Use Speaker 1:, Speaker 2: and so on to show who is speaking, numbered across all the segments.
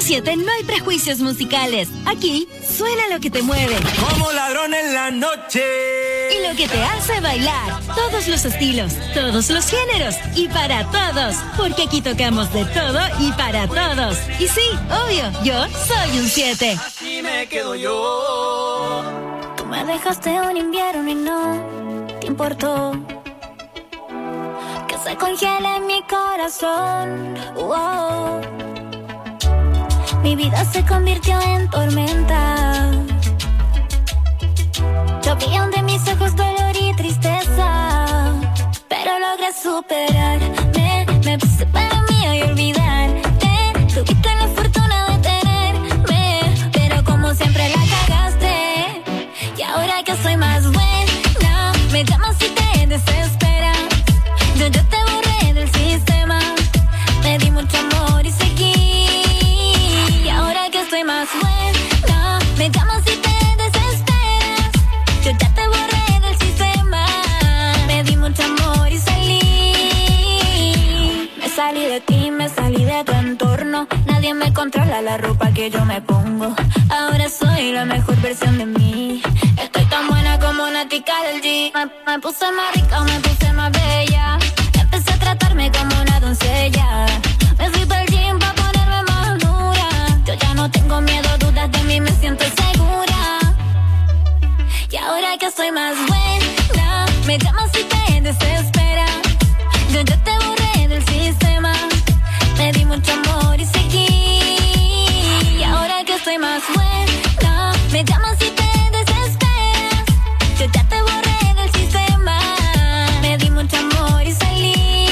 Speaker 1: .7 no hay prejuicios musicales. Aquí suena lo que te mueve.
Speaker 2: Como ladrón en la noche.
Speaker 1: Y lo que te hace bailar. Todos los estilos, todos los géneros y para todos. Porque aquí tocamos de todo y para todos. Y sí, obvio, yo soy un 7.
Speaker 2: Así me quedo yo.
Speaker 3: Tú me dejaste un invierno y no te importó que se congele mi corazón. Wow. Mi vida se convirtió en tormenta. Llovían de mis ojos dolor y tristeza, pero logré superarme. Me puse para mí y olvidarte. Tuviste la fortuna de tenerme, pero como siempre la cagaste. Y ahora que soy más buena, me llamas y te desesperas. Yo te borré del sistema. Me di mucho amor y seguí. Y ahora que estoy más buena, me llamas y te desesperas. Yo ya te borré del sistema. Me di mucho amor y salí. Me salí de ti, me salí de tu entorno. Nadie me controla la ropa que yo me pongo. Ahora soy la mejor versión de mí. Estoy tan buena como una tica del G. Me puse más rica, me puse más bella. Empecé a tratarme como una doncella. Me fui para el gym pa' ponerme más dura. Yo ya no tengo miedo, dudas de mí, me siento segura. Y ahora que soy más buena, me llamas y te desesperas. Yo te borré del sistema. Me di mucho amor y seguí. Y ahora que estoy más buena, me llamas y te desesperas. Yo ya te borré del sistema. Me di mucho amor y salí.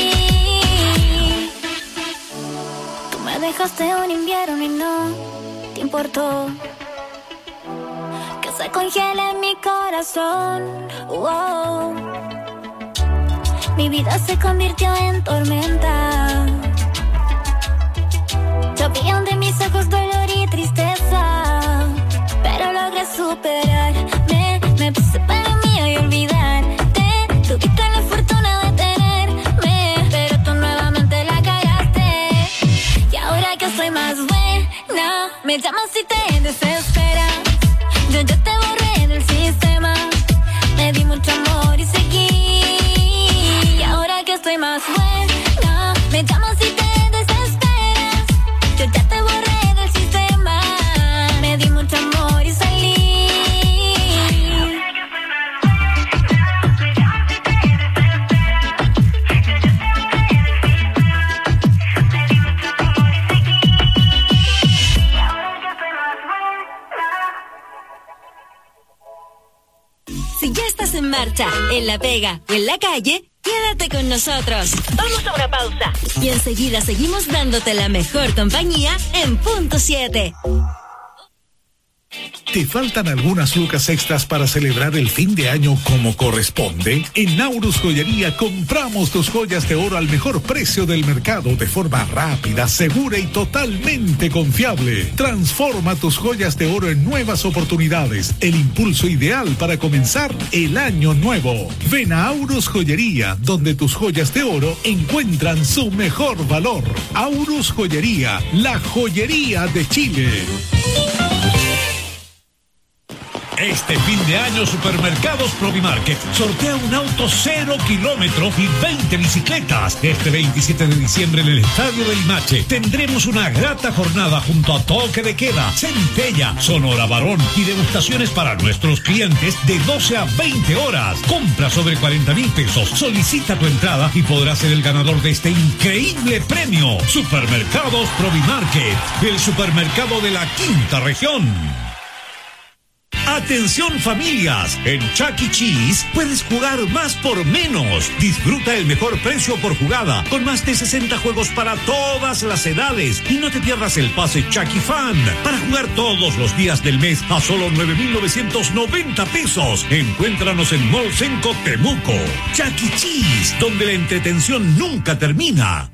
Speaker 3: Tú me dejaste un invierno y no te importó que se congele mi corazón. Wow. Mi vida se convirtió en tormenta. Llovían de mis ojos dolor y tristeza, pero logré superarme. Me puse para mí y olvidarte. Tuviste la fortuna de tenerme, pero tú nuevamente la cagaste. Y ahora que soy más buena, me llamas y te desesperas. Yo te borré del sistema. Me di mucho amor y seguí. Y ahora que estoy más buena, me llamas y te desesperas. Yo ya te borré del sistema. Me di mucho amor y salí.
Speaker 1: Si ya estás en marcha, en la pega o en la calle, quédate con nosotros. Vamos a una pausa. Y enseguida seguimos dándote la mejor compañía en .7.
Speaker 4: ¿Te faltan algunas lucas extras para celebrar el fin de año como corresponde? En Naurus Joyería compramos tus joyas de oro al mejor precio del mercado de forma rápida, segura y totalmente confiable. Transforma tus joyas de oro en nuevas oportunidades, el impulso ideal para comenzar el año nuevo. Ven a Aurus Joyería, donde tus joyas de oro encuentran su mejor valor. Aurus Joyería, la joyería de Chile.
Speaker 5: Este fin de año, Supermercados Provimarket sortea un auto 0 kilómetros y 20 bicicletas. Este 27 de diciembre en el Estadio del Limache tendremos una grata jornada junto a toque de queda, centella, Sonora Barón y degustaciones para nuestros clientes de 12 a 20 horas. Compra sobre 40,000 pesos. Solicita tu entrada y podrás ser el ganador de este increíble premio. Supermercados Provimarket, el supermercado de la quinta región. Atención familias, en Chuck E. Cheese puedes jugar más por menos. Disfruta el mejor precio por jugada, con más de 60 juegos para todas las edades. Y no te pierdas el pase Chuck E. Fan, para jugar todos los días del mes a solo 9,990 pesos. Encuéntranos en Mall Senco Temuco. Chuck E. Cheese, donde la entretención nunca termina.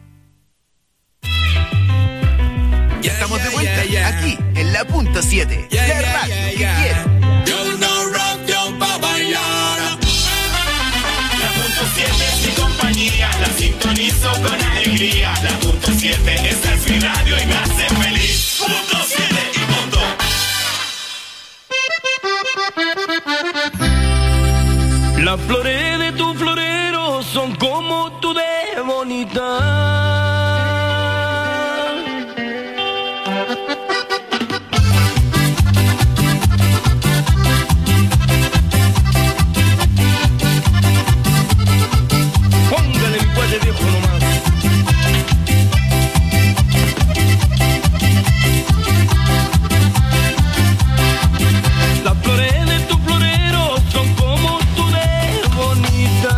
Speaker 6: Ya estamos de vuelta, aquí en la .7. La radio que quiero.
Speaker 2: Yo no rock, yo pa' bailar. La .7 es mi compañía, la sintonizo con alegría. La .7 esta es mi radio y me hace feliz.
Speaker 7: Las flores de tu florero son como tú de bonita. Póngale mi padre viejo nomás. Las flores de tu florero son como tú de bonita.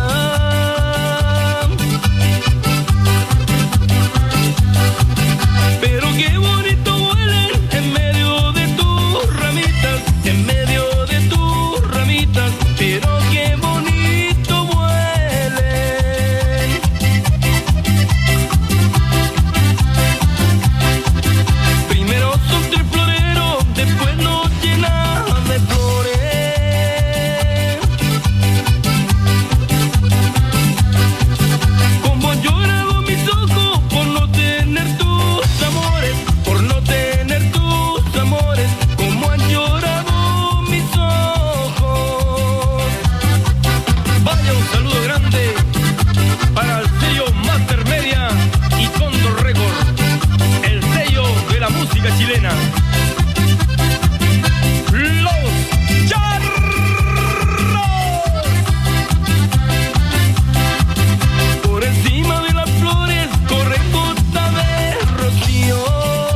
Speaker 7: Pero qué bonito huelen en medio de tus ramitas, en medio de tus ramitas. Pero qué bonito huelen. Primero son tres floreros, después nos llenan de flores. Como han llorado mis ojos por no tener tus amores, por no tener tus amores. Como han llorado mis ojos. Vaya un saludo grande para el sello Master Media y Condor Record, el sello de la música chilena. Los Charros. Por encima de las flores corren gotas de rocío.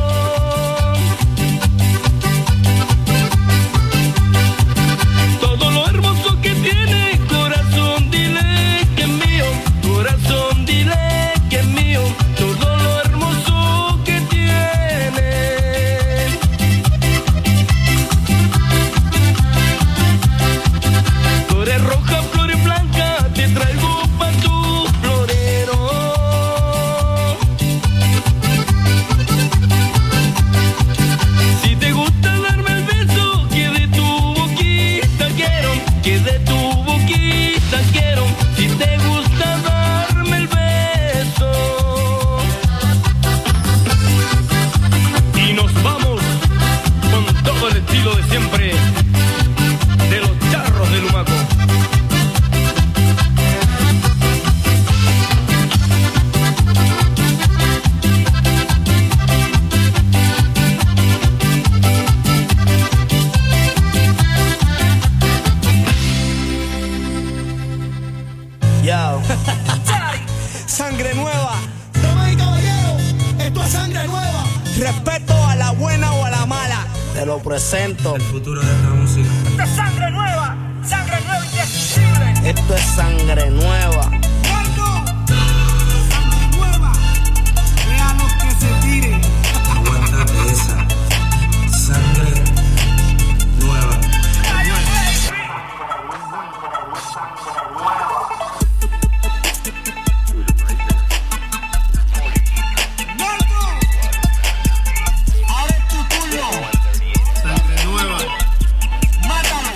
Speaker 7: Todo lo hermoso que tiene, corazón, dile que es mío. Corazón, dile que es mío. Todo lo hermoso que tiene. Flores rojas, flores blancas, te traigo pa' tu florero. Si te gusta darme el beso, que de tu boquita quiero, que de tu boquita quiero. Si te gusta darme el beso. Y nos vamos con todo el estilo de siempre de los Charros de Lumaco.
Speaker 8: Yo. Sangre nueva.
Speaker 9: Damas y caballeros, esto es sangre nueva.
Speaker 8: Respeto a la buena o a la mala. Te lo presento.
Speaker 10: El futuro de esta música.
Speaker 8: Esto es sangre nueva indescriptible. Esto es sangre nueva.
Speaker 9: Sangre nueva. Vean los que se tiren.
Speaker 10: Aguántate esa. Sangre nueva.
Speaker 9: Ahora es tu turno.
Speaker 10: Sangre nueva.
Speaker 9: Mátalo.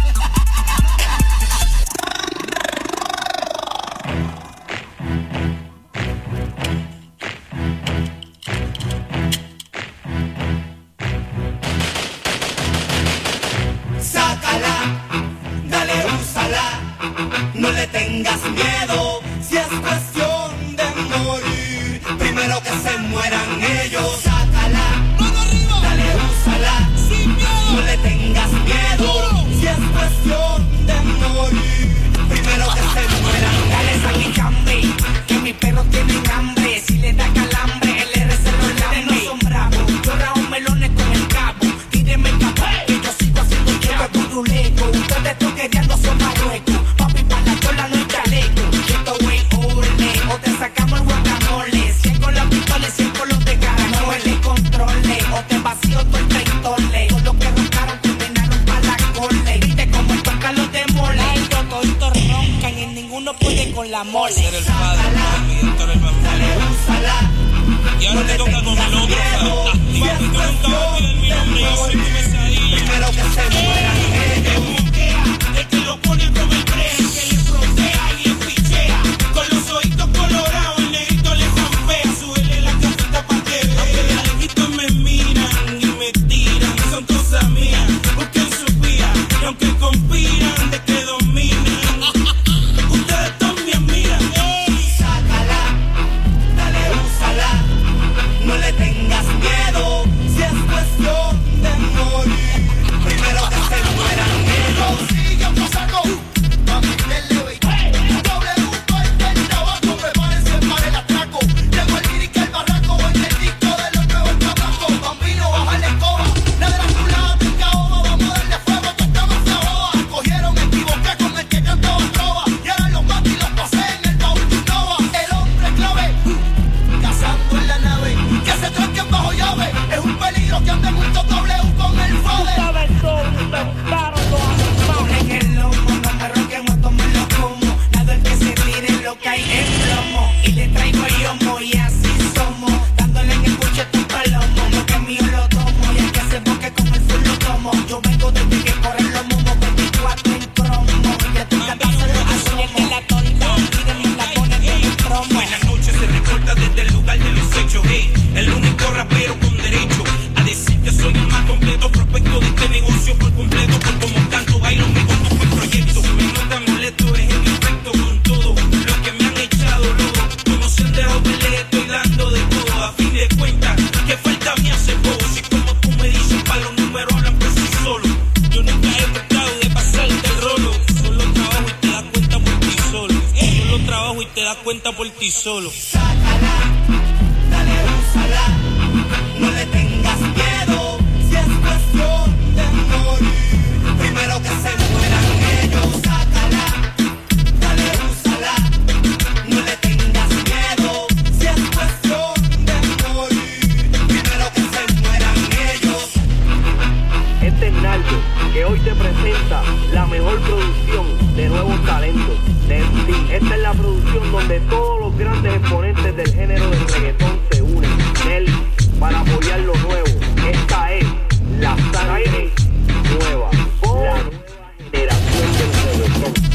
Speaker 2: Sácala, dale, úsala, no le tengas miedo, si es cuestión de morir, primero que se mueran ellos. Sácala, dale, úsala, no le tengas miedo, si es cuestión de morir, primero que se mueran.
Speaker 11: Dale sanguichambe, que mis perros tienen hambre. Si le da calambre, el R se lo lambe. No son bravos, llora un melones con el cabo. Tírenme el cabo, que yo sigo haciendo chavo. Turuleco, ustedes toquereando son marruecos. Papi, para la chola no hay chaleco. Esto güey, órale, o te sacamos el guacamole. 100 con la pistola y 100 con los de caracol. Le controle, o te vacío todo el traitole. Todos los que roncaron terminaron pa' la cole. Viste como el toca los de mole. Ay, toditos roncan y en ninguno puede con la mole.
Speaker 10: Ser el padre, mami, Héctor el bambú. Y ahora te toca con el otro fantástico. Y tú nunca vas a olvidar mi nombre, yo soy tu pesadilla.
Speaker 2: Primero que se mueran ellos.
Speaker 10: El que lo pone con el tren, que le frontea y le pichea. Con los ojitos colorados, el negrito le jampea. Súbele la casita pa' que vea. Aunque de lejitos me miran y me tiran, son cosas mías. Busquen su vía y aunque conspiran de que dominan. por ti solo.
Speaker 2: Sácala, dale, úsala, no le tengas miedo, si es cuestión de morir, primero que se mueran ellos. Sácala, dale, úsala, no le tengas miedo, si es cuestión de morir, primero que se mueran ellos.
Speaker 8: Este es Naldo, que hoy te presenta la mejor producción de nuevos talentos de MC. Esta es la producción donde todos los grandes exponentes del género del reggaetón se unen. Él, para apoyar lo nuevo. Esta es la sangre nueva, la nueva generación del reggaetón.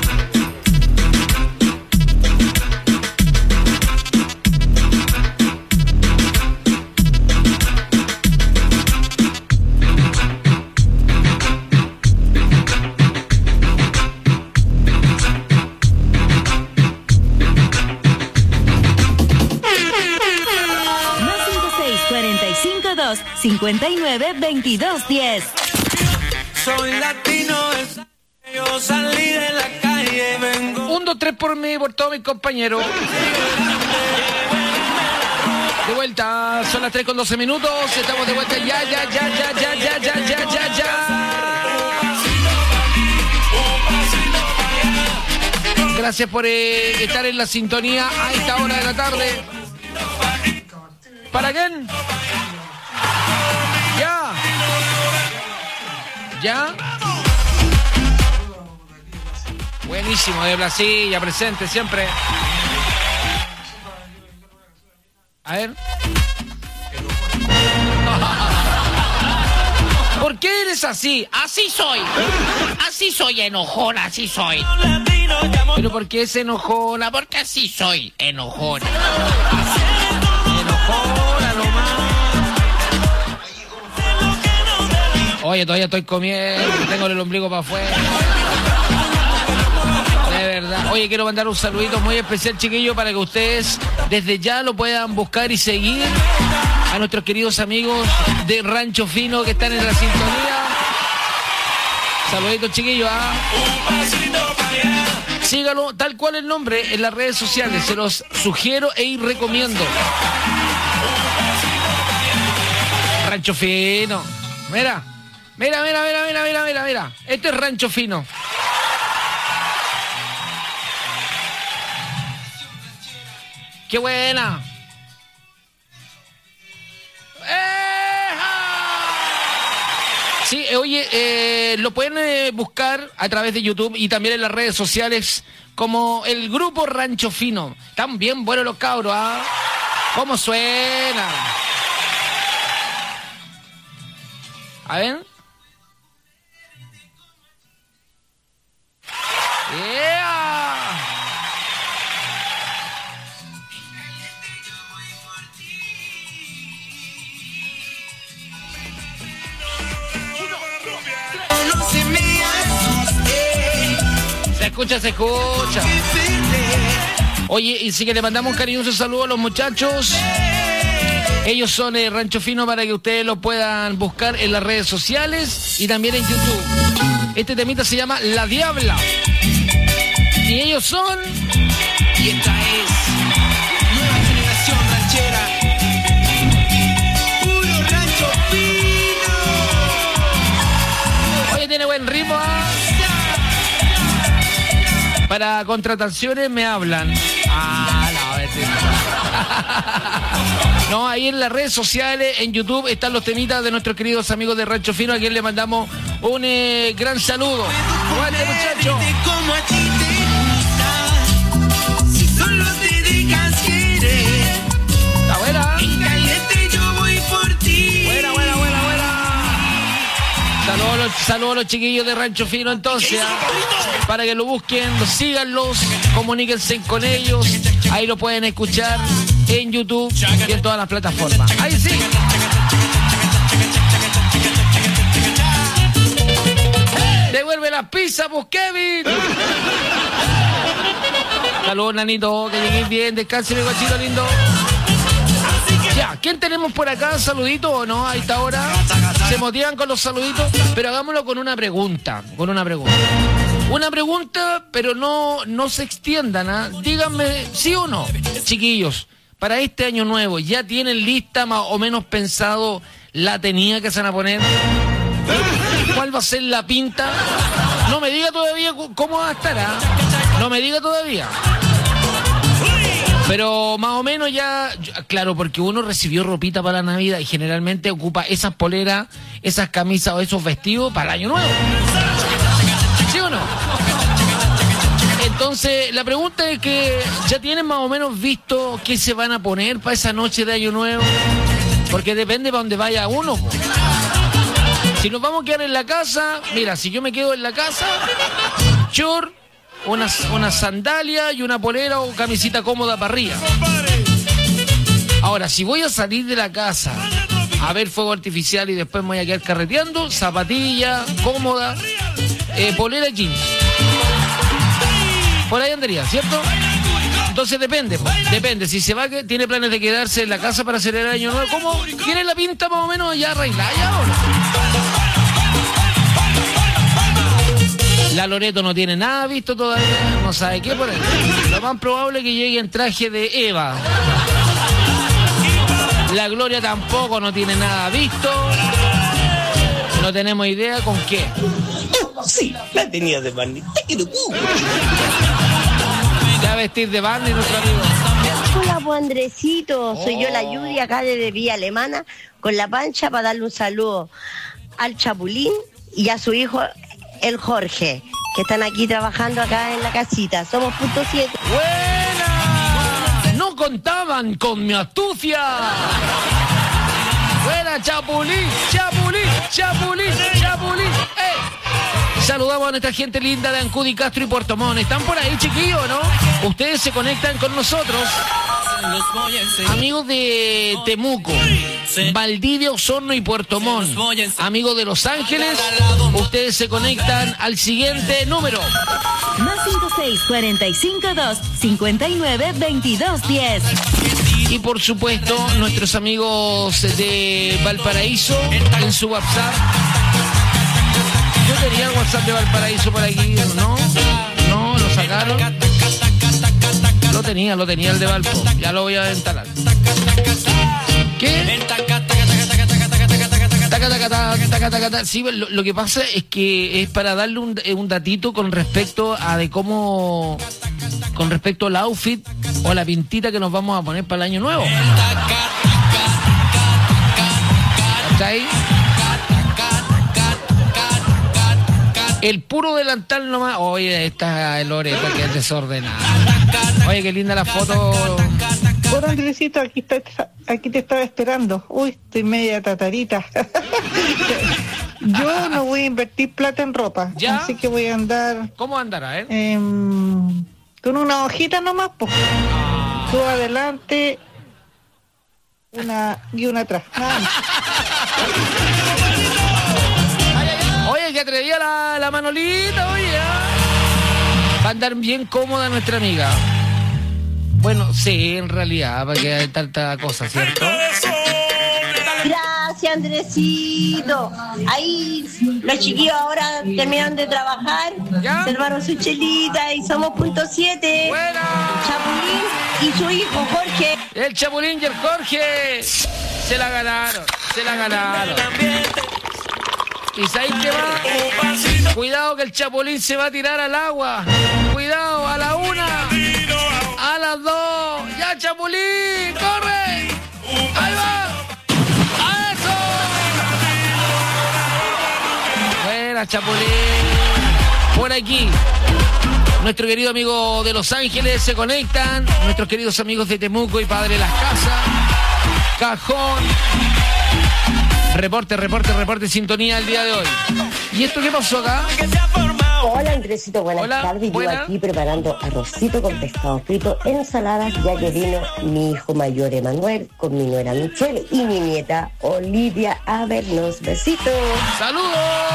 Speaker 1: Más 592210.
Speaker 10: Soy latino, yo salí de la calle, vengo.
Speaker 12: 1, 2, 3 por mí, por todos mis compañeros. De vuelta, son las 3:12 minutos. Estamos de vuelta ya. Gracias por estar en la sintonía a esta hora de la tarde. ¿Para quién? ¿Ya? Buenísimo, de Blasilla, presente siempre. A ver. ¿Por qué eres así? Así soy. Así soy, enojona, así soy. ¿Pero por qué es enojona? Porque así soy, enojona. Enojona nomás. Oye, todavía estoy comiendo, tengo el ombligo para afuera. De verdad. Oye, quiero mandar un saludito muy especial, chiquillos, para que ustedes desde ya lo puedan buscar y seguir a nuestros queridos amigos de Rancho Fino que están en la sintonía. Saluditos, chiquillos. Sígalo tal cual el nombre en las redes sociales. Se los sugiero y recomiendo. Rancho Fino. Mira. Este es Rancho Fino. ¡Qué buena! Sí, oye, lo pueden buscar a través de YouTube y también en las redes sociales como el grupo Rancho Fino. Están bien buenos los cabros, ¿ah? ¿Cómo suena? A ver. ¡Yeah! Se escucha. Oye, y sí que le mandamos un cariñoso saludo a los muchachos. Ellos son Rancho Fino para que ustedes lo puedan buscar en las redes sociales y también en YouTube. Este temita se llama La Diabla. Y ellos son...
Speaker 10: Y esta es nueva generación ranchera. Puro Rancho Fino.
Speaker 12: Oye, tiene buen ritmo, ¿ah? Para contrataciones me hablan. No, ahí en las redes sociales, en YouTube, están los temitas de nuestros queridos amigos de Rancho Fino, a quien le mandamos un gran saludo. ¡Guante, muchachos!
Speaker 10: Como a ti te gusta, si solo te dejas querer.
Speaker 12: Está buena.
Speaker 10: En caliente yo voy por ti.
Speaker 12: Buena. Saludos a los chiquillos de Rancho Fino, entonces, para que lo busquen, síganlos, comuníquense con ellos. Ahí lo pueden escuchar en YouTube y en todas las plataformas. Ahí sí. Devuelve la pizza, pues, Kevin. Saludos, nanito, que lleguéis bien, descansen, mi guachito lindo. Ya, ¿quién tenemos por acá? ¿Saludito o no? A esta hora se motivan con los saluditos, pero hagámoslo con una pregunta. Una pregunta, pero no se extiendan, ¿ah? Díganme sí o no, chiquillos. Para este año nuevo, ¿ya tienen lista más o menos pensado la tenía que se van a poner? ¿Cuál va a ser la pinta? No me diga todavía cómo va a estar, ¿ah? No me diga todavía. Pero más o menos ya, claro, porque uno recibió ropita para la Navidad y generalmente ocupa esas poleras, esas camisas o esos vestidos para el año nuevo. ¿Sí o no? Entonces, la pregunta es que ya tienen más o menos visto qué se van a poner para esa noche de año nuevo. Porque depende para dónde vaya uno, po. Si nos vamos a quedar en la casa, mira, si yo me quedo en la casa, short, una sandalia y una polera o camisita cómoda para arriba. Ahora, si voy a salir de la casa a ver fuego artificial y después me voy a quedar carreteando, zapatilla, cómoda, polera, jeans. Por ahí andaría, ¿cierto? Entonces depende, depende. Si se va, tiene planes de quedarse en la casa para celebrar el año nuevo, ¿cómo tiene la pinta más o menos ya arreglada ya ahora? La Loreto no tiene nada visto todavía, no sabe qué por ahí. Lo más probable es que llegue en traje de Eva. La Gloria tampoco no tiene nada visto. No tenemos idea con qué.
Speaker 13: Sí, la tenía de Barney.
Speaker 12: Ya vestir de Barney nuestro amigo.
Speaker 14: Hola, pues Andresito, soy yo la Yudi acá desde Villa Alemana con la Pancha para darle un saludo al Chapulín y a su hijo el Jorge, que están aquí trabajando acá en la casita. Somos punto 7.
Speaker 12: ¡Buena! ¡No contaban con mi astucia! ¡Buena, Chapulín! ¡Chapulín! ¡Chapulín! ¡Chapulín! Saludamos a nuestra gente linda de Ancud, Castro y Puerto Montt. ¿Están por ahí, chiquillos, no? Ustedes se conectan con nosotros. Amigos de Temuco, Valdivia, Osorno y Puerto Montt. Amigos de Los Ángeles, ustedes se conectan al siguiente número.
Speaker 1: Más 56-452-59-22-10.
Speaker 12: Y por supuesto, nuestros amigos de Valparaíso en su WhatsApp. Yo tenía el WhatsApp de Valparaíso por aquí, ¿no? No, lo sacaron. Lo tenía el de Valpo. Ya lo voy a instalar. ¿Qué? Sí, lo que pasa es que es para darle un datito con respecto a de cómo... Con respecto al outfit o la pintita que nos vamos a poner para el año nuevo. ¿Está ahí? El puro delantal nomás. Oye, esta Loreta que es desordenada. Oye, qué linda la foto.
Speaker 15: Hola, Andresito, aquí te estaba esperando. Uy, estoy media tatarita. Yo no voy a invertir plata en ropa. ¿Ya? Así que voy a andar...
Speaker 12: ¿Cómo andará,
Speaker 15: con una hojita nomás, pues. Tú adelante, una atrás. Nada más.
Speaker 12: Oye, que atrevía la Manolita, oye. Va a andar bien cómoda nuestra amiga. Bueno, sí, en realidad, porque hay tanta cosa, ¿cierto?
Speaker 14: Gracias, Andresito. Ahí los chiquillos ahora terminaron de trabajar, salvaron su chelita y somos punto 7.
Speaker 12: ¡Buena!
Speaker 14: Chapulín y su hijo Jorge.
Speaker 12: El Chapulín y el Jorge se la ganaron. ¿Y sabéis qué va? Cuidado que el Chapulín se va a tirar al agua. Cuidado, a la 1, a las 2. ¡Ya, Chapulín! ¡Corre! ¡Ahí va! ¡A eso! Buena, Chapulín. Por aquí, nuestro querido amigo de Los Ángeles se conectan. Nuestros queridos amigos de Temuco y Padre Las Casas. Cajón. Reporte, sintonía el día de hoy. ¿Y esto qué pasó acá?
Speaker 14: Hola, Andresito, buenas tardes. Yo aquí preparando arrocito con pescado frito, ensaladas, ya que vino mi hijo mayor Emanuel con mi nuera Michelle y mi nieta Olivia a vernos. Besitos.
Speaker 12: ¡Saludos!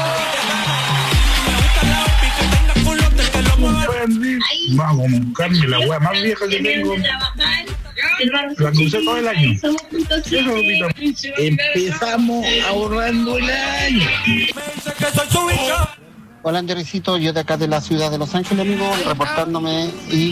Speaker 16: Vamos a buscarme la hueá más vieja que tengo. La crucé todo el año. Empezamos ahorrando el año.
Speaker 17: Hola, Andresito, yo de acá de la ciudad de Los Ángeles, amigo, reportándome y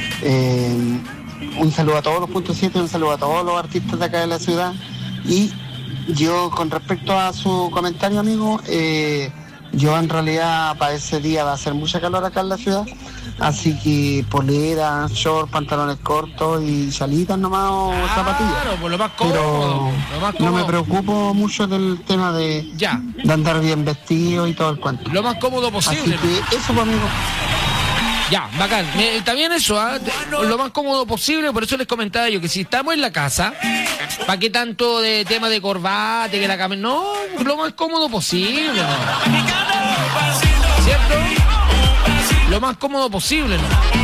Speaker 17: un saludo a todos los puntos 7, un saludo a todos los artistas de acá de la ciudad. Y yo, con respecto a su comentario, amigo, yo en realidad para ese día va a hacer mucha calor acá en la ciudad, así que polera, short, pantalones cortos y chalitas nomás o zapatillas.
Speaker 12: Claro, pues lo más cómodo.
Speaker 17: No me preocupo mucho del tema de andar bien vestido y todo el cuento.
Speaker 12: Lo más cómodo posible.
Speaker 17: Así que eso, pues, amigo.
Speaker 12: Ya, bacán. Está bien eso, lo más cómodo posible, por eso les comentaba yo que si estamos en la casa, ¿para qué tanto de tema de corbata, que la camisa? No, lo más cómodo posible, ¿no? ¿Cierto? Lo más cómodo posible, ¿no?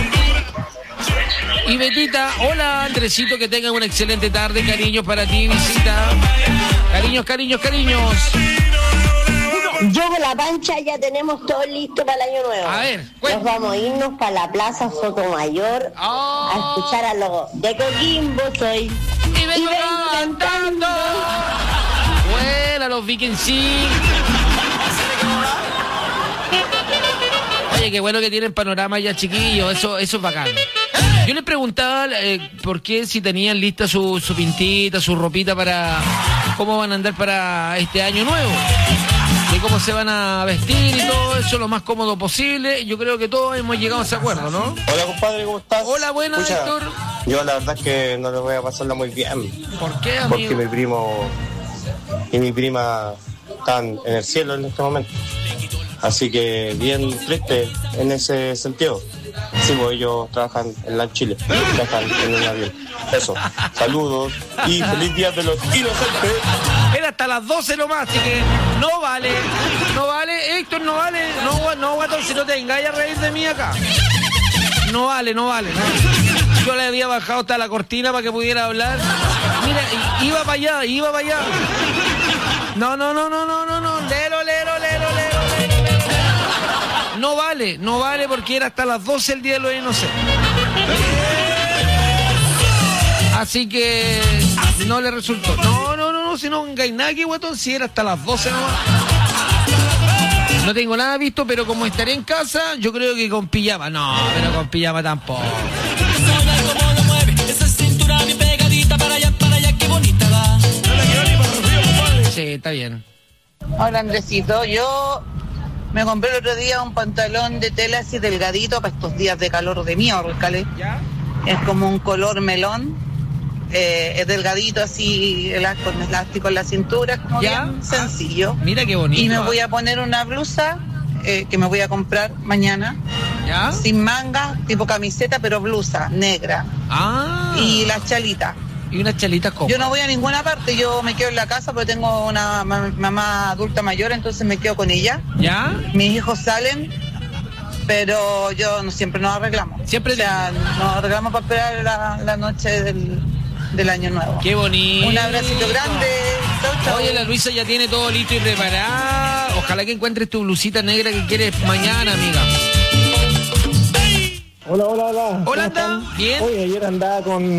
Speaker 12: Y Betita, hola Andresito, que tengan una excelente tarde, cariños para ti, visita. Cariños, cariños, cariños.
Speaker 14: Yo con la Pancha ya tenemos todo listo para el año nuevo.
Speaker 12: A ver,
Speaker 14: nos vamos a irnos para la Plaza Sotomayor a escuchar a los de Coquimbo soy.
Speaker 12: Y vengo cantando. Bueno, los Vikings sí. Oye, qué bueno que tienen panorama ya, chiquillos. Eso es bacán. Yo les preguntaba por qué si tenían lista su pintita, su ropita para cómo van a andar para este año nuevo. De cómo se van a vestir y todo eso lo más cómodo posible. Yo creo que todos hemos llegado a ese acuerdo, ¿no?
Speaker 18: Hola, compadre, ¿cómo estás?
Speaker 12: Hola, buenas, Héctor.
Speaker 18: Yo la verdad es que no le voy a pasarla muy bien.
Speaker 12: ¿Por qué, amigo?
Speaker 18: Porque mi primo y mi prima están en el cielo en este momento. Así que bien triste en ese sentido. Sí, pues ellos trabajan en la Chile, trabajan en un avión. Eso, saludos y feliz día de los inocentes.
Speaker 12: Era hasta las 12 nomás, así que no vale, Héctor, no vale, no, guatón, si no te engañas a reír de mí acá. No vale, no. Yo le había bajado hasta la cortina para que pudiera hablar. Mira, iba para allá. No, lero. No vale porque era hasta las 12 el día de los inocentes. Así que no le resultó. No, si no engañé nada aquí, guatón, si era hasta las 12 nomás. No tengo nada visto, pero como estaré en casa, yo creo que con pijama. No, pero con pijama tampoco.
Speaker 10: Esa cintura bien pegadita para allá, qué bonita va.
Speaker 12: Sí, está bien.
Speaker 19: Hola, Andresito, yo me compré el otro día un pantalón de tela así delgadito para estos días de calor de miércoles. Es como un color melón, es delgadito así, con elástico en la cintura, es como bien sencillo.
Speaker 12: Mira qué bonito.
Speaker 19: Y me voy a poner una blusa que me voy a comprar mañana, sin manga, tipo camiseta, pero blusa negra. Y las chalitas.
Speaker 12: Y unas chalitas como.
Speaker 19: Yo no voy a ninguna parte, yo me quedo en la casa porque tengo una mamá adulta mayor, entonces me quedo con ella.
Speaker 12: ¿Ya?
Speaker 19: Mis hijos salen, pero yo siempre nos arreglamos.
Speaker 12: Siempre.
Speaker 19: O sea, nos arreglamos para esperar la noche del año nuevo.
Speaker 12: Qué bonito.
Speaker 19: Un abracito grande. Chau.
Speaker 12: Oye, la Luisa ya tiene todo listo y preparado. Ojalá que encuentres tu blusita negra que quieres mañana, amiga.
Speaker 20: Hola.
Speaker 12: Hola, anda. Bien.
Speaker 20: Oye, ayer andaba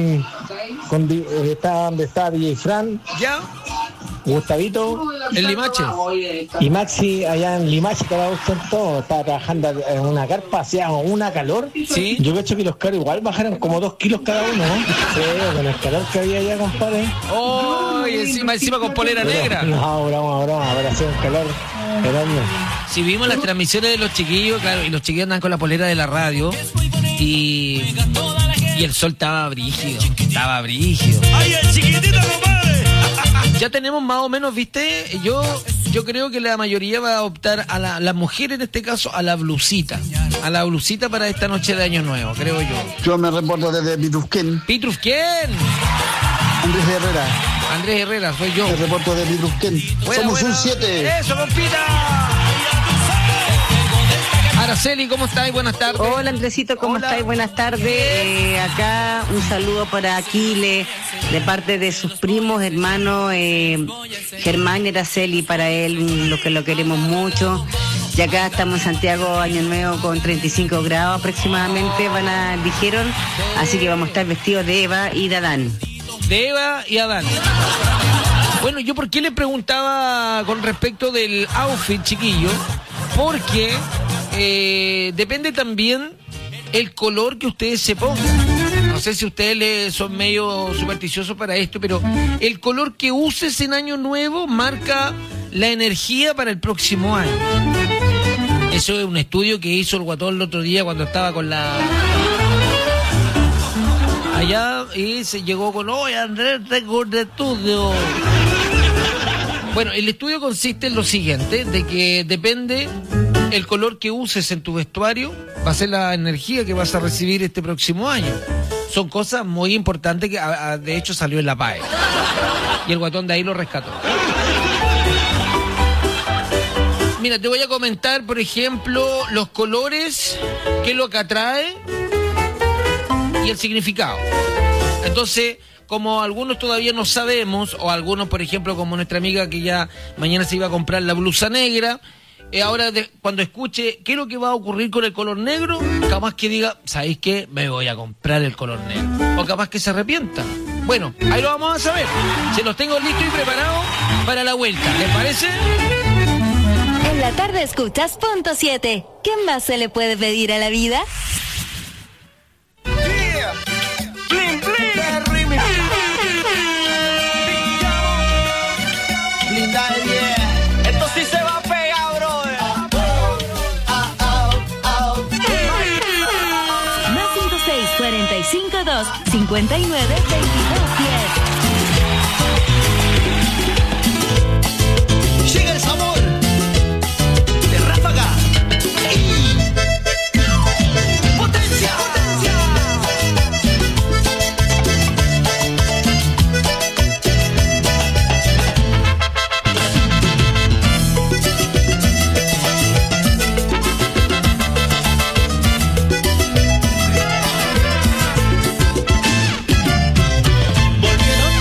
Speaker 20: estaba donde estaba DJ Fran.
Speaker 12: ¿Ya?
Speaker 20: Gustavito.
Speaker 12: El Limache.
Speaker 20: Y Maxi allá en Limache, cada uno todo. Estaba trabajando en una carpa, hacía una calor.
Speaker 12: Sí.
Speaker 20: Yo he que los caros igual bajaron como 2 kilos cada uno, ¿no? Sí, con el calor que había allá, compadre.
Speaker 12: Oh, y encima con polera negra.
Speaker 20: No, broma, pero hacía un calor enorme.
Speaker 12: Si vimos las transmisiones de los chiquillos, claro, y los chiquillos andan con la polera de la radio. Y el sol estaba brígido.
Speaker 10: ¡Ay, el chiquitito, compadre!
Speaker 12: Ya tenemos más o menos, ¿viste? Yo creo que la mayoría va a optar a la mujer, en este caso, a la blusita. A la blusita para esta noche de Año Nuevo, creo yo.
Speaker 17: Yo me reporto desde Pitrufquén.
Speaker 12: ¿Pitrufquén? Andrés Herrera, soy yo.
Speaker 17: Me reporto de Pitrufquén. Somos un 7.
Speaker 12: ¡Eso, compita! Araceli, ¿cómo estáis? Buenas tardes.
Speaker 21: Hola, Andresito, ¿cómo estáis? Buenas tardes. Acá un saludo para Aquiles, de parte de sus primos, hermanos, Germán y Araceli, para él, lo que lo queremos mucho. Y acá estamos en Santiago, Año Nuevo, con 35 grados aproximadamente, dijeron, así que vamos a estar vestidos de Eva y de Adán.
Speaker 12: De Eva y Adán. Bueno, yo por qué le preguntaba con respecto del outfit, chiquillo, porque depende también el color que ustedes se pongan. No sé si ustedes son medio supersticiosos para esto, pero el color que uses en Año Nuevo marca la energía para el próximo año. Eso es un estudio que hizo el Guatón el otro día cuando estaba con la... allá, y se llegó con, oye Andrés, tengo un estudio. Bueno, el estudio consiste en lo siguiente, de que depende el color que uses en tu vestuario, va a ser la energía que vas a recibir este próximo año. Son cosas muy importantes que de hecho salió en la PAE. Y el Guatón de ahí lo rescató. Mira, te voy a comentar, por ejemplo, los colores, qué es lo que atrae y el significado. Entonces, como algunos todavía no sabemos, o algunos, por ejemplo, como nuestra amiga que ya mañana se iba a comprar la blusa negra, ahora cuando escuche qué es lo que va a ocurrir con el color negro, capaz que diga, ¿sabéis qué? Me voy a comprar el color negro. O capaz que se arrepienta. Bueno, ahí lo vamos a saber. Se los tengo listos y preparados para la vuelta. ¿Les parece?
Speaker 1: En la tarde escuchas Punto 7. ¿Qué más se le puede pedir a la vida?
Speaker 11: Bling, bling. Linda de 10. Esto sí se va a pegar, brother.
Speaker 1: Más 56 45 2 59 22 10.
Speaker 11: Llega el sabor de Ráfaga y potencia. Volvieron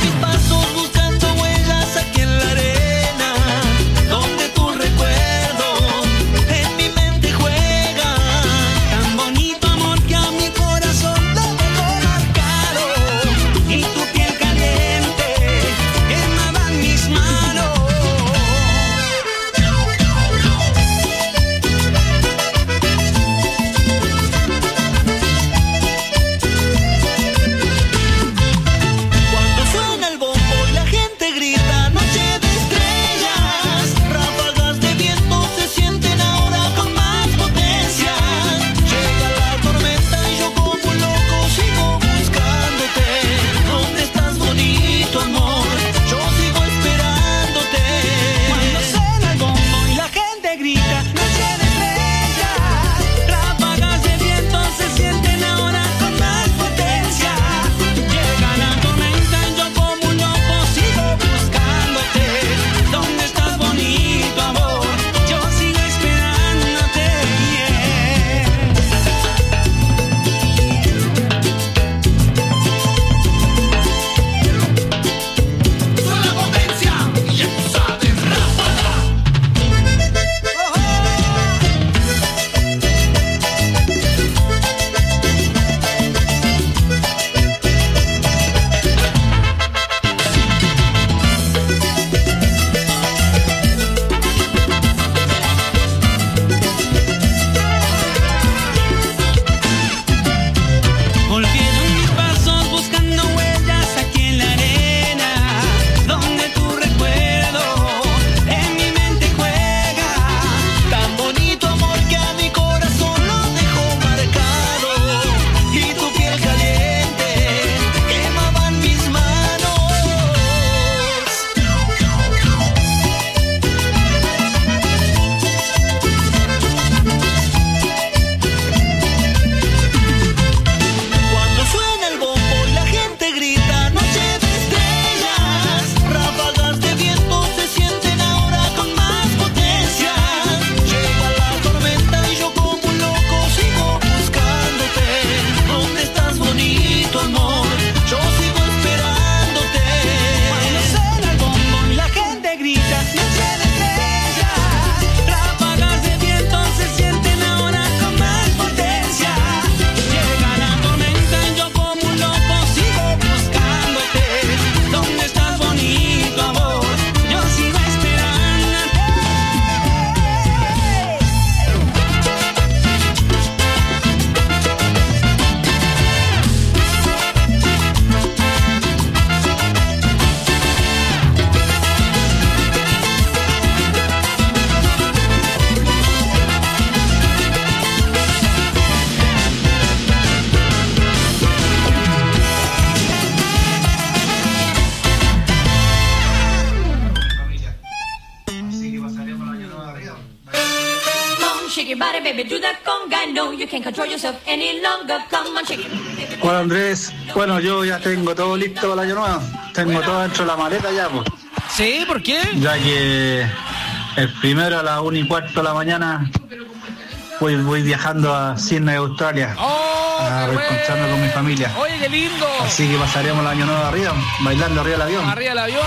Speaker 1: body, baby, do that conga. No, you can't control yourself any longer. Come on, shake it.
Speaker 3: Hola Andrés, bueno, yo ya tengo todo listo para el año nuevo. Tengo todo dentro de la maleta ya, pues.
Speaker 12: ¿Sí? ¿Por qué?
Speaker 3: Ya que el primero a las 1:15 de la mañana voy viajando a Sydney, Australia, a reencontrarme con mi familia.
Speaker 12: Oye, qué lindo.
Speaker 3: Así que pasaremos el año nuevo arriba, bailando arriba del avión.
Speaker 12: Arriba del avión.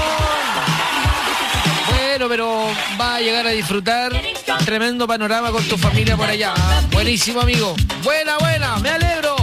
Speaker 12: Bueno, pero va a llegar a disfrutar tremendo panorama con tu familia por allá. Buenísimo, amigo. Buena, me alegro.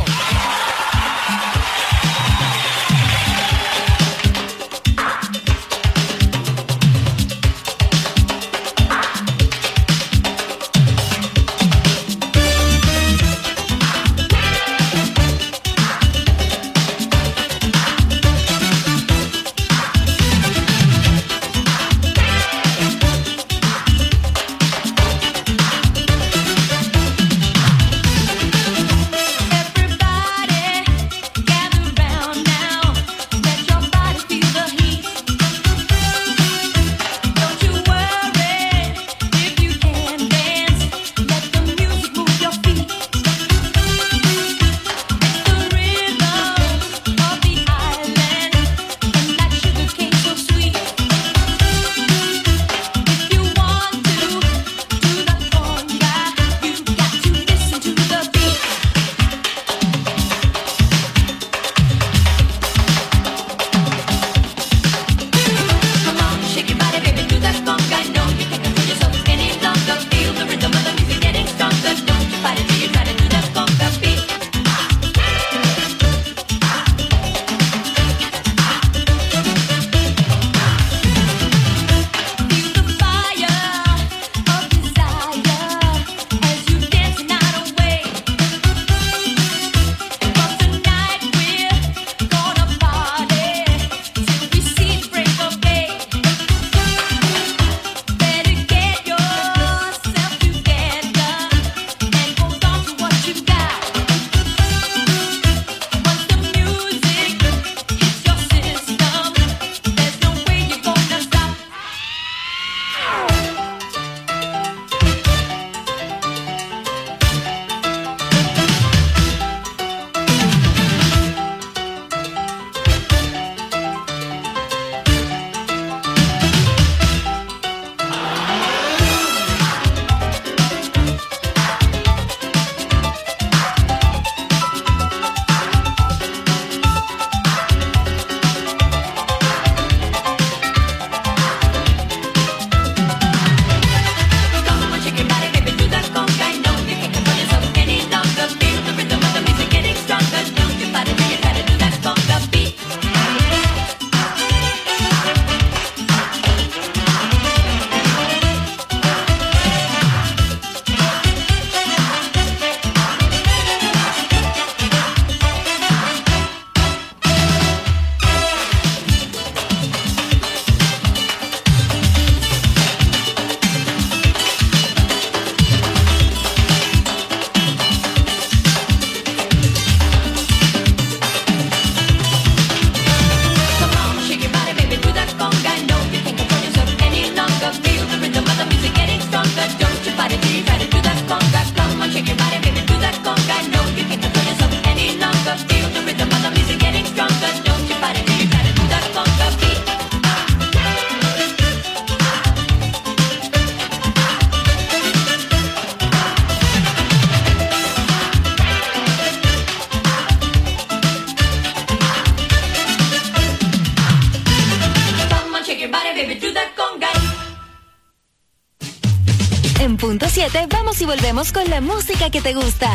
Speaker 1: En punto 7 vamos y volvemos con la música que te gusta.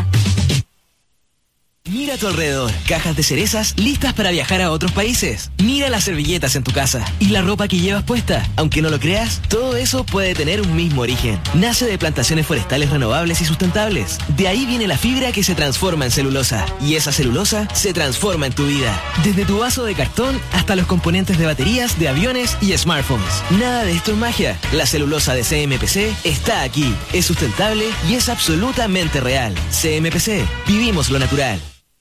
Speaker 22: Mira a tu alrededor, cajas de cerezas listas para viajar a otros países. Mira las servilletas en tu casa y la ropa que llevas puesta. Aunque no lo creas, todo eso puede tener un mismo origen. Nace de plantaciones forestales renovables y sustentables. De ahí viene la fibra que se transforma en celulosa. Y esa celulosa se transforma en tu vida. Desde tu vaso de cartón hasta los componentes de baterías, de aviones y smartphones. Nada de esto es magia. La celulosa de CMPC está aquí. Es sustentable y es absolutamente real. CMPC. Vivimos lo natural.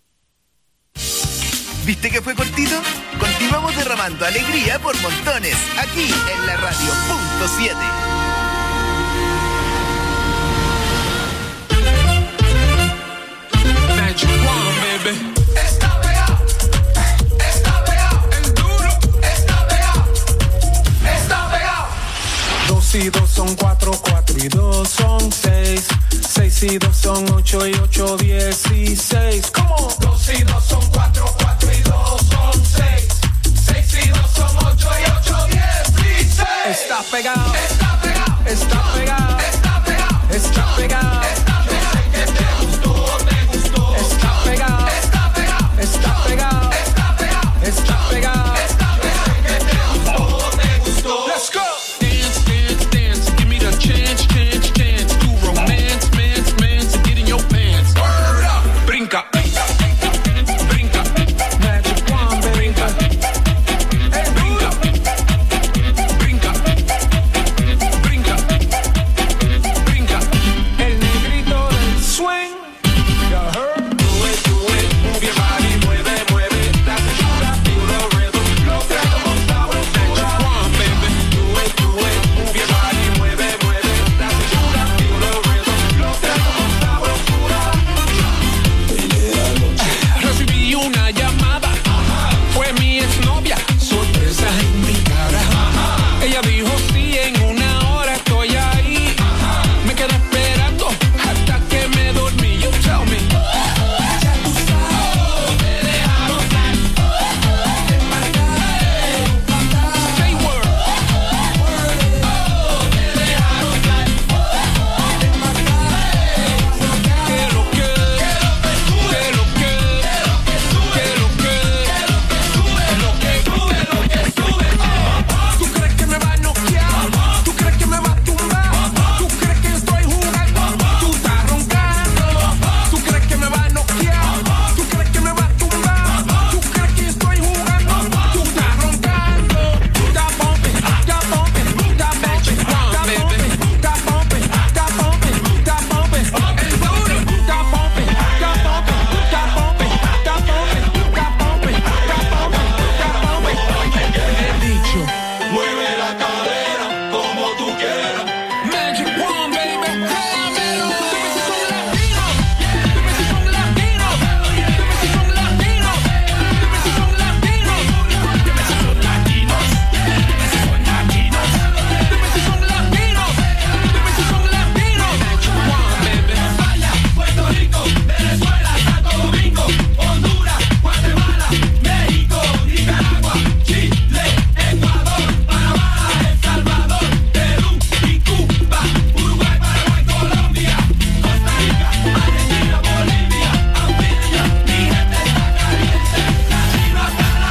Speaker 6: ¿Viste que fue cortito? Continuamos derramando alegría por montones, aquí en la radio punto 7.
Speaker 4: son 4, 4 y 2 son 6. 6 y 2 son 8 y 8, 16. ¿Cómo? 2 y 2 son 4, 4 y 2 son 6. 6 y 2 son 8 y 8, 16. Está pegado, está pegado, está pegado, está pegado, está pegado. Yo sé que te gustó, te gustó. Está pegado, está pegado, está pegado, está pegado, está pegado. Yo sé que te gustó, te gustó. Let's go. Dance, dance, dance. Give me the chance, chance, chance. To romance, mance, mance. Get in your pants. Word up. Brinca, brinca, brinca. Magic wand, brinca. Hey, brinca, brinca, brinca, brinca. El negrito del swing. You heard? Do it, move your body, mueve, mueve. That's the shoot, I feel the rhythm. Lo que hagamos sabroso. Magic wand, baby. Do it, move your body, mueve, mueve. That's the shoot, I feel the rhythm. Lo que hagamos sabrosura. Recibí una llamada, fue mi exnovia, sorpresa en mi cara. Ella dijo sí, en una hora estoy ahí. Me quedé esperando hasta que me dormí. You tell me. Ya tú sabes, te dejaron caer. Say word. Te dejaron caer. Que lo que, que lo que, que lo que, lo que sube. ¿Tú crees que me va a noquear? ¿Tú crees que me va a tumbar? ¿Tú crees que estoy jugando? Tú estás roncando. ¿Tú crees que me va a noquear? ¿Tú crees que me va a tumbar? ¿Tú crees que estoy jugando? Tú estás roncando. Está bumping, está bumping, está bumping, está bumping, está bumping, está bumping, está bumping. El duro está bumping, está bumping, está bumping, está bumping, está bumping, está bumping, está bumping. He dicho, mueve la cadera como tú quieras. Magic wand, baby. Dímelo. Dime si son latinos. Dime si son latinos. Dime si son latinos. Dime si son latinos. Dime si son latinos. Dime si son latinos. Dime si son latinos. Dime si son latinos. Magic wand, baby. España, Puerto Rico, Venezuela, Santo Domingo, Honduras, Guatemala, México, Nicaragua, Chile, Ecuador, Panamá, El Salvador, Perú y Cuba, Uruguay, Paraguay, Colombia, Costa Rica, Argentina, Bolivia, Antillas, mi gente está caliente, latino hasta la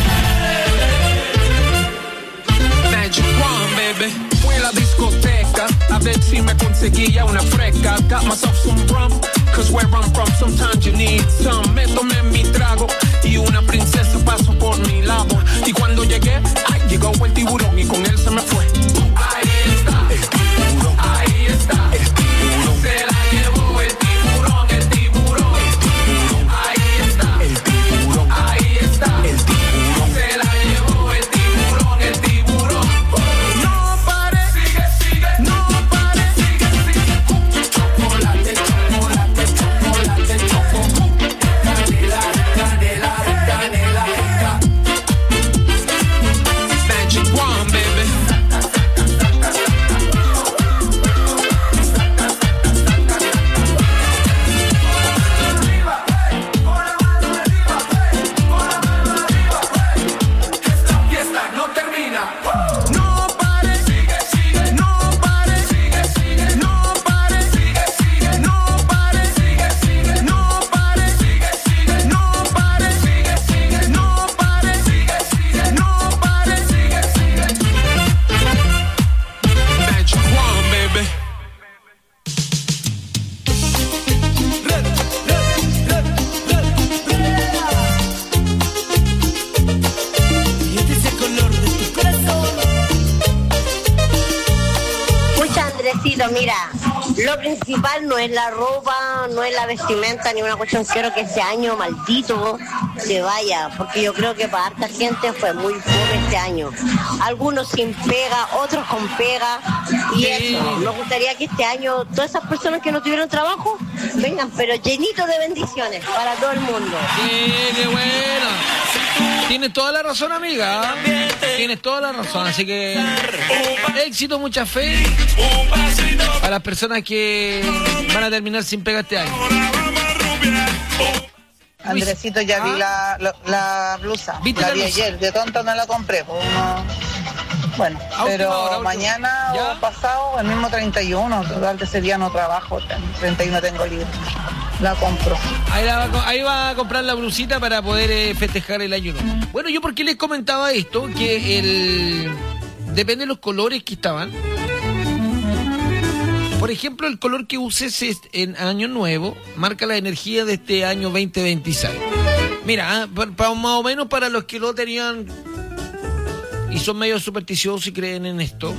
Speaker 4: muerte. Magic wand, baby. Fui a la discoteca a ver si me conseguía una fresca. Got myself some rum, cause where I'm from sometimes you need some. Me tomé mi trago y una princesa pasó por mi lado. Y cuando llegué, ay, llegó el tiburón y con él se me fue. Ahí está, el tiburón. Ahí está, el tiburón. Se la llevó el tiburón, el tiburón. El tiburón. Ahí está, el tiburón. Ahí está, el tiburón. Se la llevó el tiburón, el tiburón. No pare, sigue, sigue. No pare, sigue, sigue. Chocolate, chocolate, chocolate, choco. Canela, canela, canela, rica. Magic wand, baby. Esta fiesta no termina. No pare, sigue, sigue. No pare, sigue, sigue. No pare, sigue, sigue. No pare, sigue, sigue. No pare, sigue, sigue. No pare, sigue, sigue. No pare, sigue, sigue. No pare, sigue, sigue. Magic wand, baby.
Speaker 11: Y este es el color de tu corazón.
Speaker 14: Pucha, Andresito, mira, lo principal no es la ropa, no es la vestimenta ni una cuestión. Quiero que este año maldito se vaya, porque yo creo que para harta gente fue muy fome este año. Algunos sin pega, otros con pega, y eso. Me gustaría que este año todas esas personas que no tuvieron trabajo vengan, pero llenitos de bendiciones para todo el mundo.
Speaker 12: ¡Qué buena! Tienes toda la razón, amiga. Tienes toda la razón, así que éxito, mucha fe a las personas que van a terminar sin pega este año.
Speaker 19: Andresito, ya vi la blusa. La vi ayer, de tonto no la compré. Pues bueno, pero mañana o pasado, el mismo 31, total que ese día no trabajo, 31 tengo libre. La compro.
Speaker 12: Ahí va a comprar la blusita para poder festejar el año nuevo. Bueno, yo por qué les comentaba esto, que depende de los colores que estaban. Por ejemplo, el color que uses en año nuevo marca la energía de este año 2026. Mira, más o menos para los que lo tenían y son medio supersticiosos y creen en esto.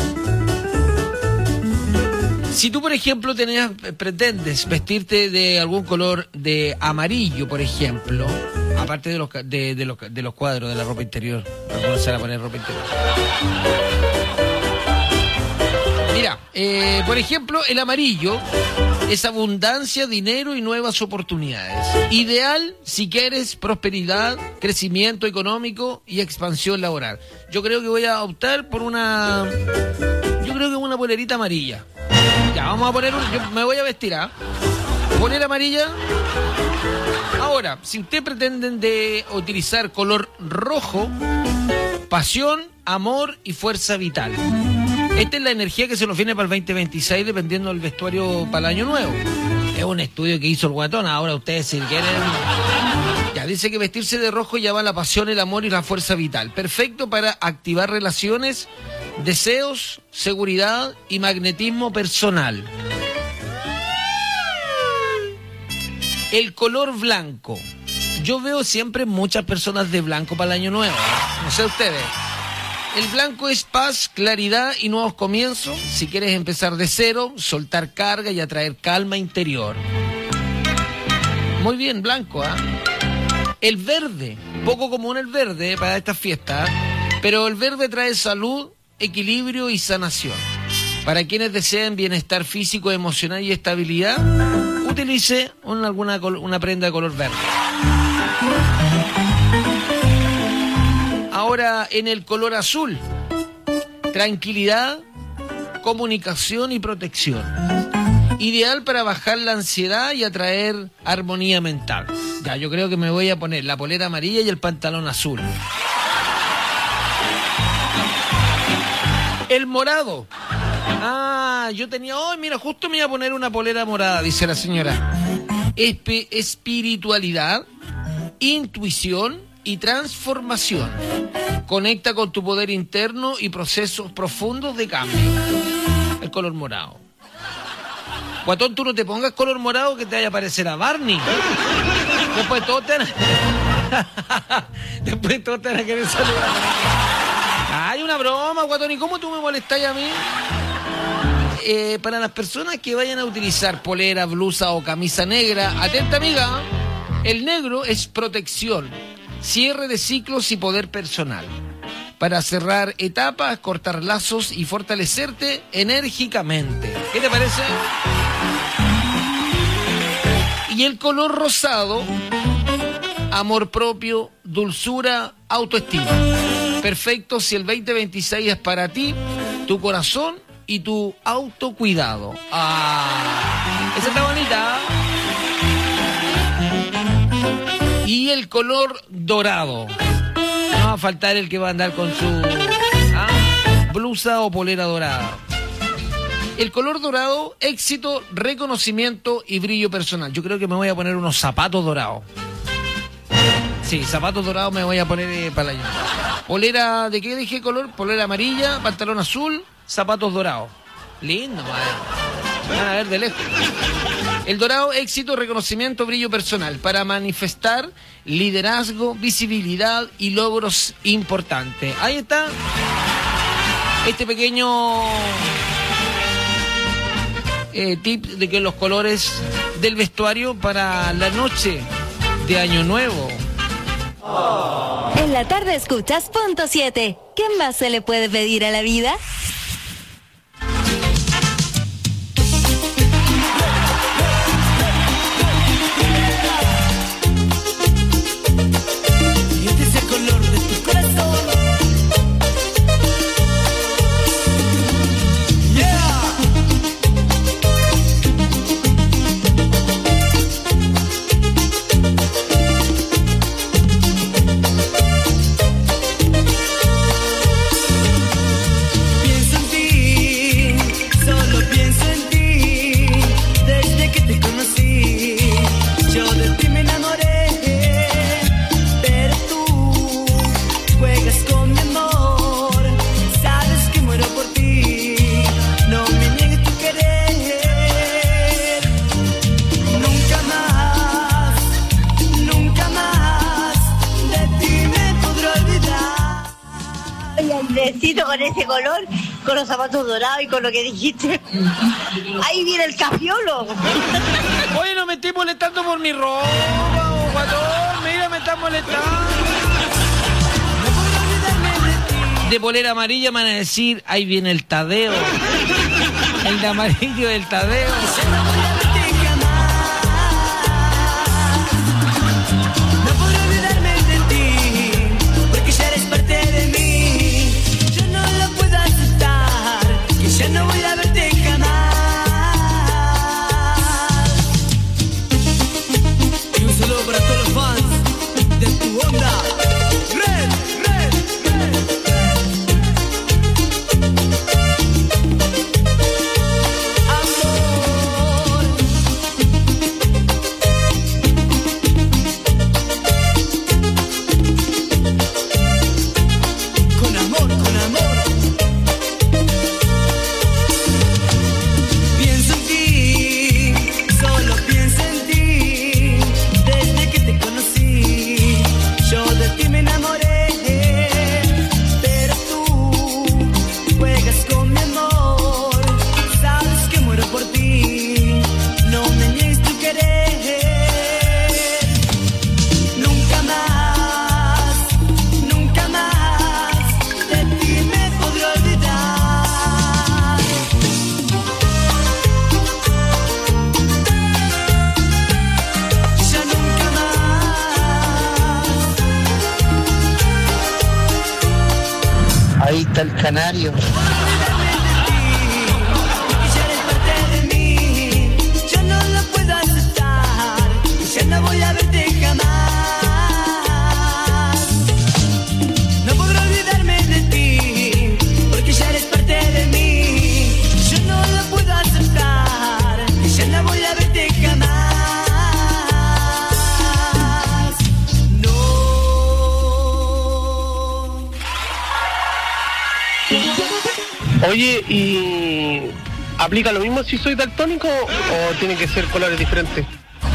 Speaker 12: Si tú, por ejemplo, pretendes vestirte de algún color de amarillo, por ejemplo, aparte de los cuadros de la ropa interior, algunos se van a poner ropa interior. Mira, por ejemplo, el amarillo es abundancia, dinero y nuevas oportunidades. Ideal si quieres prosperidad, crecimiento económico y expansión laboral. Yo creo que voy a optar por una polerita amarilla. Ya, vamos a poner yo me voy a vestir, polera amarilla. Ahora, si usted pretenden de utilizar color rojo, pasión, amor y fuerza vital. Esta es la energía que se nos viene para el 2026 dependiendo del vestuario para el año nuevo. Es un estudio que hizo el Guatón. Ahora ustedes si quieren... Ya dice que vestirse de rojo llama la pasión, el amor y la fuerza vital. Perfecto para activar relaciones, deseos, seguridad y magnetismo personal. El color blanco. Yo veo siempre muchas personas de blanco para el año nuevo. No sé ustedes. El blanco es paz, claridad y nuevos comienzos. Si quieres empezar de cero, soltar carga y atraer calma interior. Muy bien, blanco, El verde, poco común el verde para estas fiestas, pero el verde trae salud, equilibrio y sanación. Para quienes deseen bienestar físico, emocional y estabilidad, utilice una prenda de color verde. Ahora en el color azul, tranquilidad, comunicación y protección. Ideal para bajar la ansiedad y atraer armonía mental. Ya, yo creo que me voy a poner la polera amarilla y el pantalón azul. El morado. Yo tenía... mira, justo me iba a poner una polera morada, dice la señora. Espiritualidad, intuición y transformación. Conecta con tu poder interno y procesos profundos de cambio. El color morado. Guatón, tú no te pongas color morado que te vaya a parecer a Barney. Después todos te van a querer saludar. Hay una broma, Guatón. ¿Y cómo tú me molestás a mí? Para las personas que vayan a utilizar polera, blusa o camisa negra, atenta, amiga. El negro es protección, cierre de ciclos y poder personal. Para cerrar etapas, cortar lazos y fortalecerte enérgicamente. ¿Qué te parece? Y el color rosado, amor propio, dulzura, autoestima. Perfecto si el 2026 es para ti, tu corazón y tu autocuidado. Esa está bonita. Y el color dorado. No va a faltar el que va a andar con su blusa o polera dorada. El color dorado, éxito, reconocimiento y brillo personal. Yo creo que me voy a poner unos zapatos dorados. Sí, zapatos dorados me voy a poner para el año. Polera, ¿de qué dije color? Polera amarilla, pantalón azul, zapatos dorados. Lindo, madre. Van a ver de lejos. El dorado, éxito, reconocimiento, brillo personal. Para manifestar liderazgo, visibilidad y logros importantes. Ahí está. Este pequeño... tip de que los colores del vestuario para la noche de Año Nuevo.
Speaker 1: En la tarde escuchas Punto 7. ¿Qué más se le puede pedir a la vida?
Speaker 2: Y este
Speaker 14: Andresito, con ese color, con los zapatos dorados y con lo que dijiste. Ahí viene el cafiolo.
Speaker 12: Oye, no me estoy molestando por mi ropa, guatón. Mira, me estás molestando. De polera amarilla me van a decir, ahí viene el Tadeo. El de amarillo del Tadeo.
Speaker 11: Ya no voy a verte jamás. Y un saludo para todos los fans de tu onda. Red, red, red, Con amor, con amor.
Speaker 17: Ahí está el canario.
Speaker 11: Yo no lo puedo aceptar. Ya no voy a verte jamás. No podré olvidarme de ti, porque ya eres parte de mí. Yo no lo puedo aceptar. Ya no voy a verte jamás.
Speaker 5: Oye, ¿y aplica lo mismo si soy daltónico o tienen que ser colores diferentes?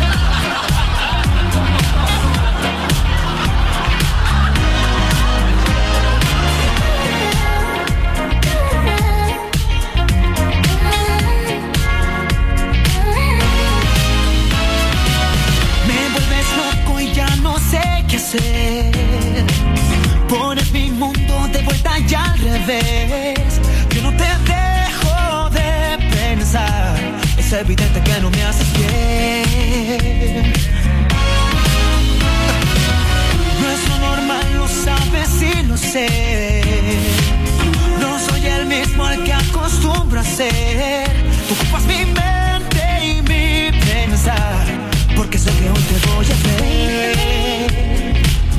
Speaker 11: Me vuelves loco y ya no sé qué hacer. Pones mi mundo de vuelta y al revés. Yo no te dejo de pensar. Es evidente que no me haces bien. No es lo normal, lo sabes y lo sé. No soy el mismo al que acostumbro a ser. Tú ocupas mi mente y mi pensar, porque sé que hoy te voy a ver.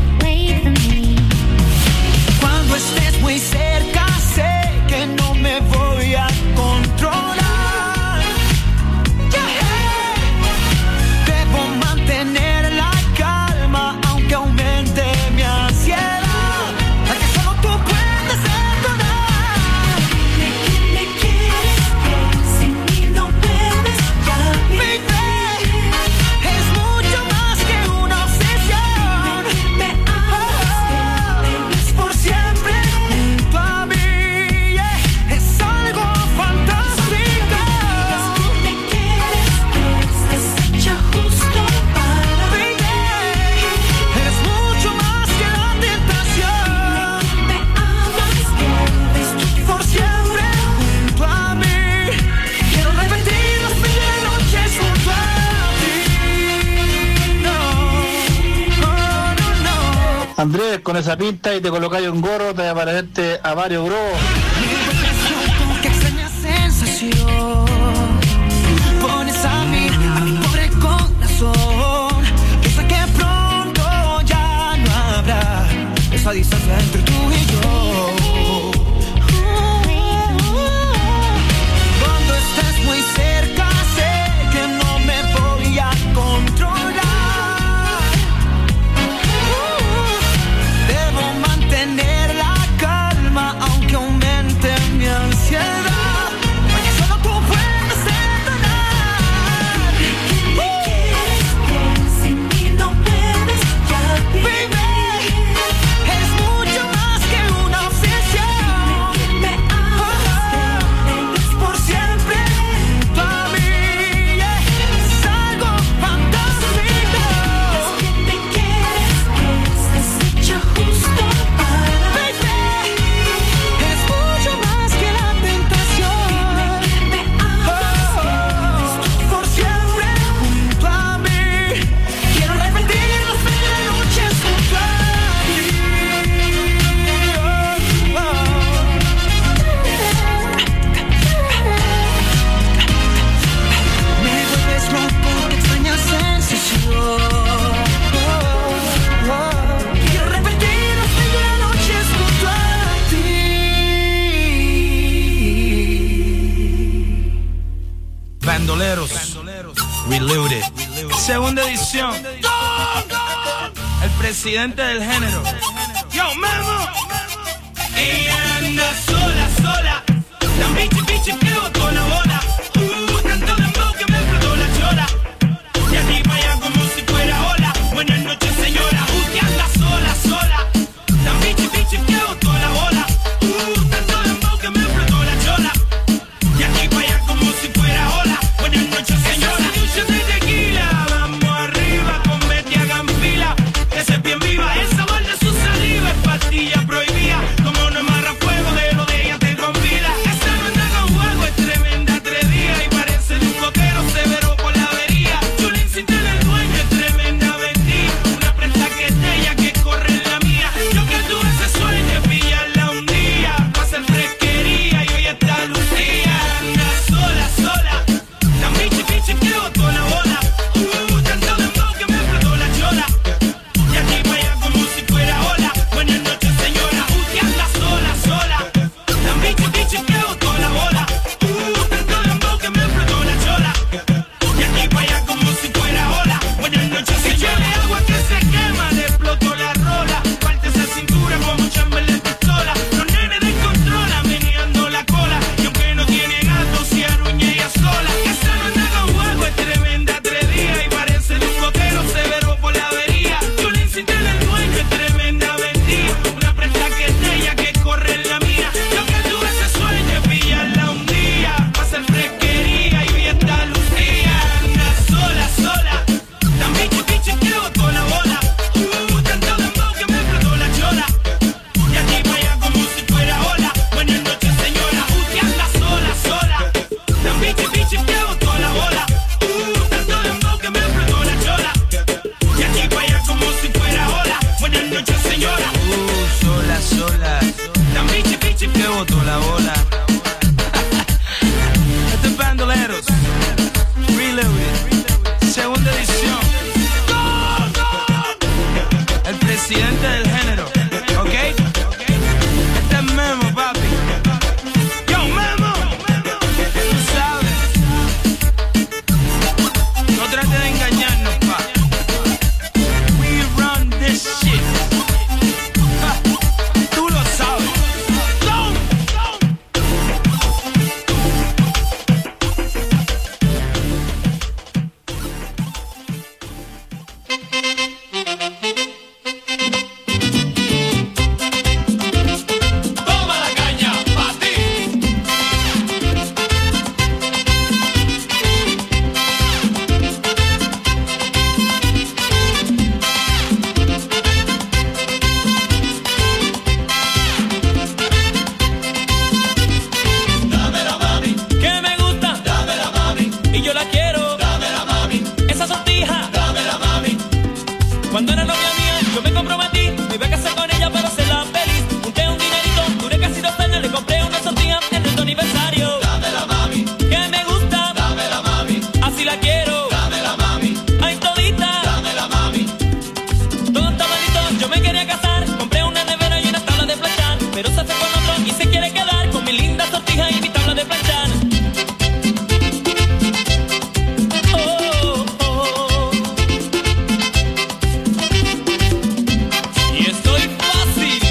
Speaker 11: Cuando estés muy cerca, sé que no me voy a controlar. Debo mantener la calma, aunque aumente mi ansiedad. La que solo tú puedes perdonar. Me quieres, sin mí no puedes ya vivir. Es mucho más que una obsesión. Me amas, por siempre junto a mí. Es algo fantástico. Me quieres, estás hecha justo para mí. Eres mucho más que la tentación. Me amas, por siempre junto a mí. Quiero repetir las mil noches junto a ti. No, no, no.
Speaker 3: Andrés, con esa pinta y te colocáis un gorro, te va a parecerte a Mario Bros.
Speaker 11: Qué extraña sensación. Pones a mi pobre corazón. Piensa que pronto ya no habrá esa distancia entre tú y yo. Cuando estés muy cerca, sé que no me voy a controlar. Debo mantener la calma, aunque aumente mi ansiedad. Porque solo tú puedes perdonar. Me quieres, sin mí no puedes ya vivir. Es mucho más que una
Speaker 7: Bandoleros Reloaded. Segunda edición. El presidente del género. Yo, Memo.
Speaker 10: Ella anda sola, sola. La bichi, bichi que botó la bola. Tanto dembow que me explotó la chola. Y aquí para allá como si fuera ola. Buenas noches, señora. Que anda sola, sola. La bichi, bichi que botó la bola. Tanto dembow que me explotó la chola. Y aquí para allá como si fuera ola. Buenas noches, señora. Esa de tequila. Vamos arriba con Betty hagan fila. Ese es bien viva. El sabor de su saliva es pastilla prohibida. Como no amarra fuego de lo de ella te convida. Esa no anda con juego, es tremenda atrevida. Y parece de un coquero severo por la avería. Chulín sin tener dueño, es tremenda vendida. Una presta que es de ella que corre en la mía. Yo que tuve ese sueño, pillarla un día. Pa' hacer fresquería y hoy está Lucía. Anda sola, sola. La bichi, bichi que botó la bola. Tanto dembow que me explotó la chola. Y aquí para allá como si fuera ola. Buenas noches, señora. Que anda sola, sola. La bichi, bichi que botó la bola. Tanto dembow que me explotó la chola. Y aquí para allá como si fuera ola. Buenas noches, señora. Agua que se quema, le explotó la rola. Parte esa cintura como Chamberlain pistola. Los nenes descontrolan, meneando la cola. Y aunque no tiene gato, se arruña ella sola. Esa no anda con juego, es tremenda atrevida. Y parece de un coquero severo por la avería. Chulín sin tener dueño, es tremenda vendida. Una presta que es de ella que corre en la mía. Yo que tuve ese sueño, pillarla un día. Pa' hacer fresquería y hoy está Lucía. Anda sola, sola. La bichi, bichi que botó la bola. Tanto dembow que me explotó la chola. Y aquí para allá como si fuera ola. Buenas noches, señora. Que anda sola, sola. La bichi, bichi que botó la bola. Tanto dembow que me explotó la chola. Y aquí para allá como si fuera ola. Buenas noches, señora.
Speaker 7: Sola, sola.
Speaker 10: La bichi, bichi
Speaker 7: Que botó la bola. Este es Bandoleros Reloaded. Segunda edición. El presidente del género. ¿Ok? Este es Memo, papi. Yo, Memo. Tú sabes. No trates de engañarnos, pa. We run this shit. Ja, tú lo sabes.
Speaker 10: Toma la caña, pa' ti. Dámela, mami.
Speaker 11: Que me gusta
Speaker 10: Dámela, mami.
Speaker 11: y yo la quiero.
Speaker 10: Dámela, mami.
Speaker 11: Esa sortija.
Speaker 10: Dámela, mami.
Speaker 11: Cuando era novia mía, yo me comprometí. Me iba a casar con ella para hacerla feliz. Junté un dinerito, duré casi 2 años. Le compré una sortija en nuestro aniversario.
Speaker 10: Dámela, mami.
Speaker 11: Que me gusta,
Speaker 10: Dámela, mami.
Speaker 11: así la quiero.
Speaker 10: Dámela, mami.
Speaker 11: Ay, todita,
Speaker 10: Dámela, mami.
Speaker 11: todo está malito. Yo me quería casar. Compré una nevera y una tabla de planchar. Pero se fue con otro y se quiere quedar con mi linda sortija y mi tabla de planchar. Oh, oh, oh. Y estoy fácil.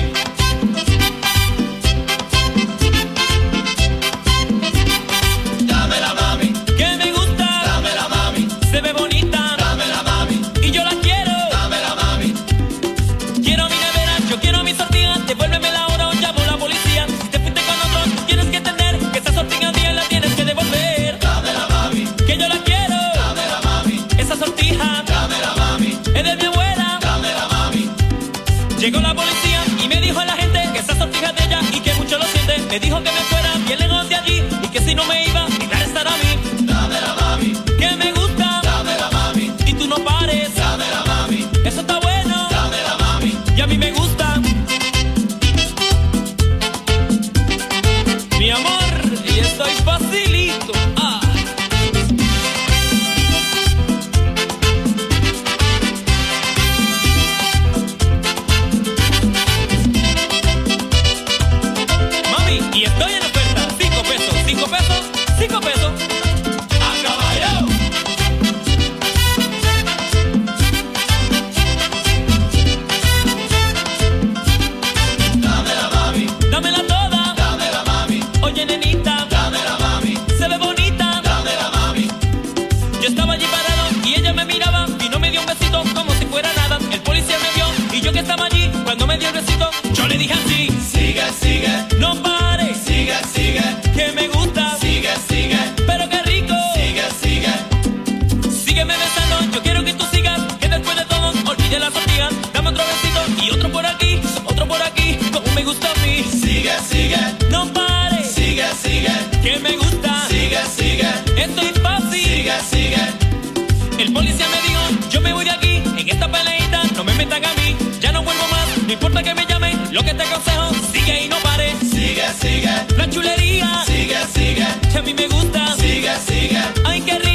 Speaker 10: Dámela, mami.
Speaker 11: Que me gusta,
Speaker 10: Dámela, mami.
Speaker 11: se ve bonita
Speaker 10: Dámela, mami.
Speaker 11: y yo la quiero.
Speaker 10: Dámela, mami.
Speaker 11: Quiero mi nevera, yo quiero mi sortija. Devuélvemela ahora o llamo a la policía. Si te fuiste con otro, tienes que entender que esa sortija día la tienes que devolver.
Speaker 10: Dámela, mami.
Speaker 11: Que yo la quiero.
Speaker 10: Dámela, mami.
Speaker 11: Esa sortija
Speaker 10: Dámela, mami.
Speaker 11: es de mi abuela.
Speaker 10: Dámela, mami.
Speaker 11: Llegó la policía y me dijo a la gente que esa sortija es de ella y que mucho lo siente. Me dijo que me fuera bien lejos de allí y que si no me iba, mi cara estará a mí.
Speaker 10: Dámela, mami.
Speaker 11: Que me gusta
Speaker 10: Dámela, mami.
Speaker 11: y tú no pares.
Speaker 10: Dámela, mami.
Speaker 11: Eso está bueno
Speaker 10: Dámela, mami.
Speaker 11: y a mí me gusta. Mi amor, y estoy facilito. Ah. Mami, y estoy en el
Speaker 10: que me gusta.
Speaker 2: Sigue, sigue.
Speaker 10: Esto es fácil.
Speaker 2: Sigue, sigue.
Speaker 10: El policía me dijo, yo me voy de aquí. En esta peleita no me metan a mí. Ya no vuelvo más, no importa que me llamen. Lo que te aconsejo, sigue y no pares.
Speaker 2: Sigue, sigue.
Speaker 10: La chulería,
Speaker 2: Sigue, sigue.
Speaker 10: que a mí me gusta.
Speaker 2: Sigue, sigue.
Speaker 10: Ay, qué rico.